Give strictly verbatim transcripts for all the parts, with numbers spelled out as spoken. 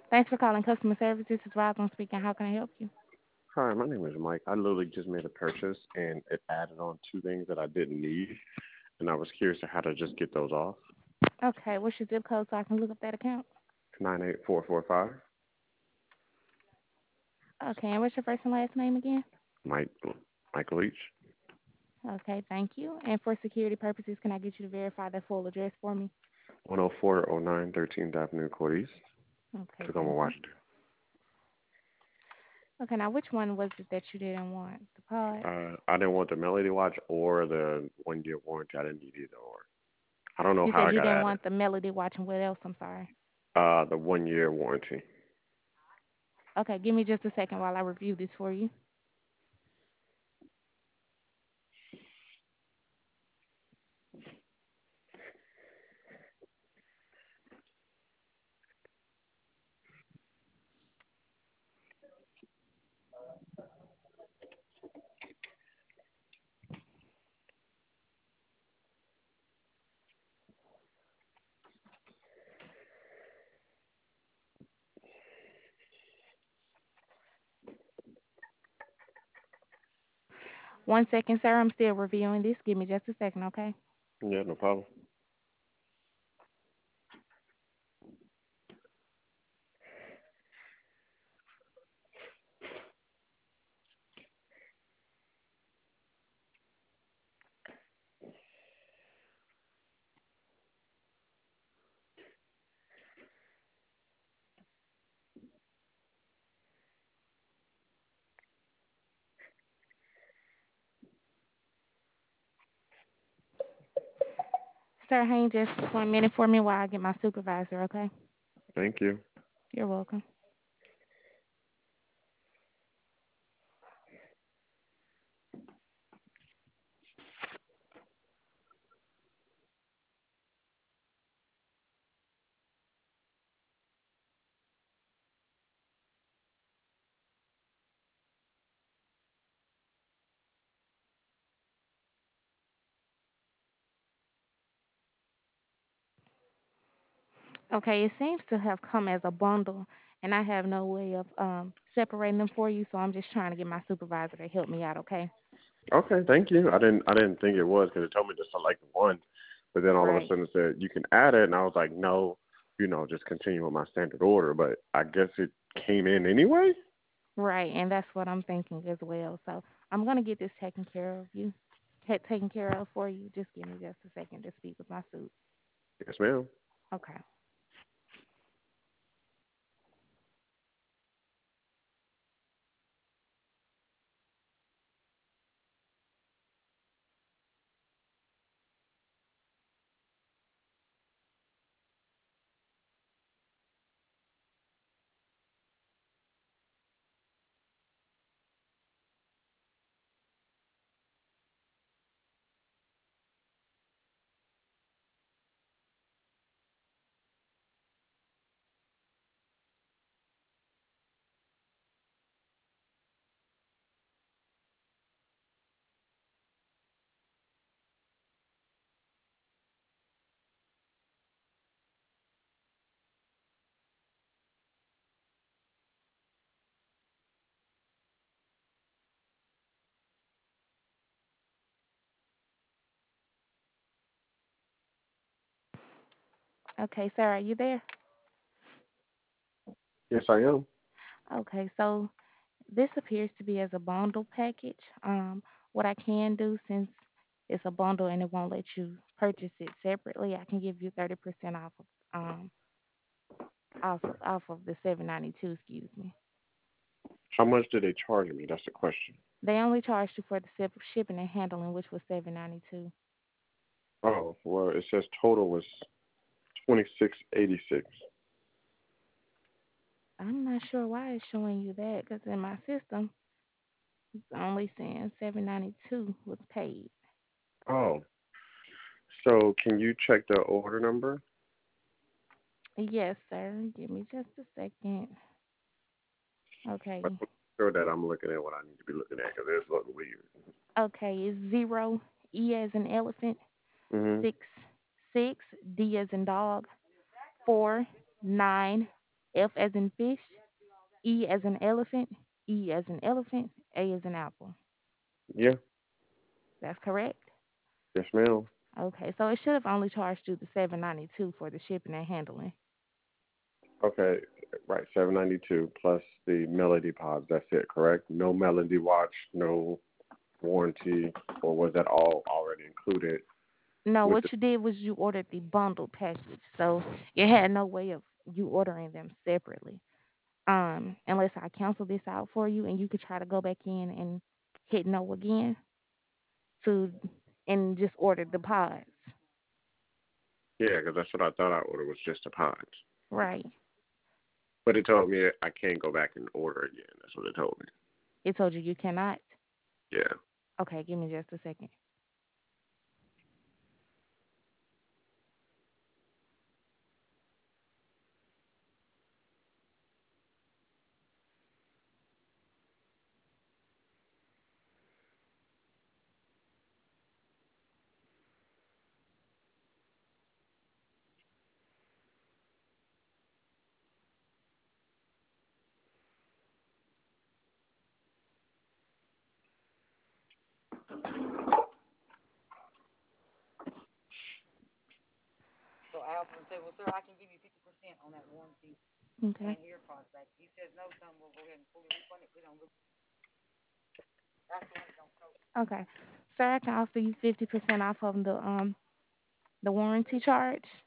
Thanks for calling customer service. This is Roslyn speaking. How can I help you? Hi, my name is Mike. I literally just made a purchase and it added on two things that I didn't need, and I was curious to how to just get those off. Okay, what's your zip code so I can look up that account? Nine eight four four five. Okay, and what's your first and last name again? Mike Michael Leach. Okay, thank you. And for security purposes, can I get you to verify that full address for me? One oh four oh nine Thirteenth Avenue, Court East, Okay, Tacoma, thank you. Washington. Okay, now which one was it that you didn't want? The pod? Uh, I didn't want the Melody Watch or the one year warranty. I didn't need either or. I don't know You how said I you got didn't added. want the melody watch and what else? I'm sorry. Uh, the one year warranty. Okay, give me just a second while I review this for you. One second, sir. I'm still reviewing this. Give me just a second, okay? Yeah, no problem. Sir, hang just one minute for me while I get my supervisor, okay? Thank you. You're welcome. Okay, it seems to have come as a bundle, and I have no way of um separating them for you, so I'm just trying to get my supervisor to help me out, okay? Okay, thank you. I didn't I didn't think it was because it told me to select one, but then all of a Right. sudden it said you can add it, and I was like, no, you know, just continue with my standard order. But I guess it came in anyway. Right, and that's what I'm thinking as well. So I'm gonna get this taken care of you, ta- taken care of for you. Just give me just a second to speak with my suit. Yes, ma'am. Okay. Okay, sir, are you there? Yes, I am. Okay, so this appears to be as a bundle package. Um, what I can do since it's a bundle and it won't let you purchase it separately, I can give you thirty percent off of um off off of the seven ninety two. Excuse me. How much did they charge me? That's the question. They only charged you for the ship, shipping and handling, which was seven ninety two. Oh, well, it says total was twenty six eighty six. I'm not sure why it's showing you that because in my system it's only saying seven ninety two was paid. Oh, so can you check the order number? Yes, sir. Give me just a second. I'm Okay. sure that I'm looking at what I need to be looking at because it's looking weird. Okay, it's zero E as in elephant, Mhm. six six D as in dog, four nine F as in fish, E as in elephant, E as in elephant, A as in apple. Yeah. That's correct. Yes, ma'am. Okay, so it should have only charged you the seven ninety two for the shipping and handling. Okay. Right. Seven ninety two plus the Melody pods. That's it. Correct. No Melody watch. No warranty, or was that all already included No, with the? what you did was you ordered the bundle package, so it had no way of you ordering them separately. Um, unless I cancel this out for you, and you could try to go back in and hit no again to and just order the pods. Yeah, because that's what I thought I ordered was just the pods. Right. But it told me I can't go back and order again. That's what it told me. It told you you cannot. Yeah. Okay, give me just a second. Okay. Okay. Sir, I can offer you fifty percent off of the um the warranty charge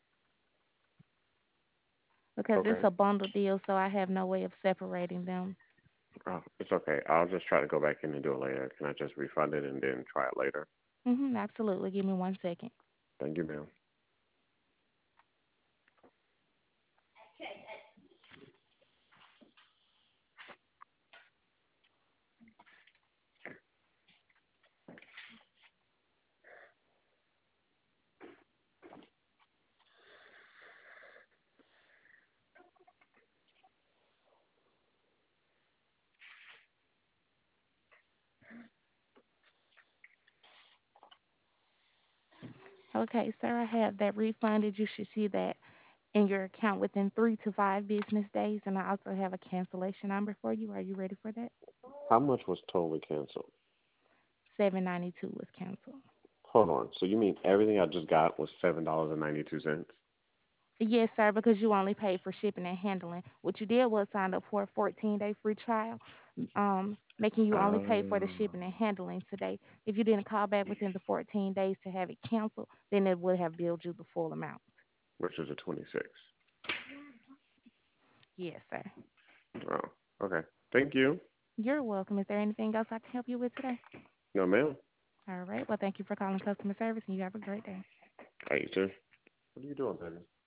because it's Okay. a bundle deal, so I have no way of separating them. Oh, it's okay. I'll just try to go back in and do it later. Can I just refund it and then try it later? Mhm, absolutely. Give me one second. Thank you, ma'am. Okay, sir, I have that refunded. You should see that in your account within three to five business days, and I also have a cancellation number for you. Are you ready for that? How much was totally canceled? seven ninety-two was canceled. Hold on. So you mean everything I just got was seven dollars and ninety two cents? Yes, sir, because you only paid for shipping and handling. What you did was sign up for a fourteen day free trial, um, making you only pay for the Oh, shipping and handling today. If you didn't call back within the fourteen days to have it canceled, then it would have billed you the full amount. which is a twenty six. Yes, sir. Oh, okay. Thank you. You're welcome. Is there anything else I can help you with today? No, ma'am. All right. Well, thank you for calling customer service, and you have a great day. Hey, you too. What are you doing, baby?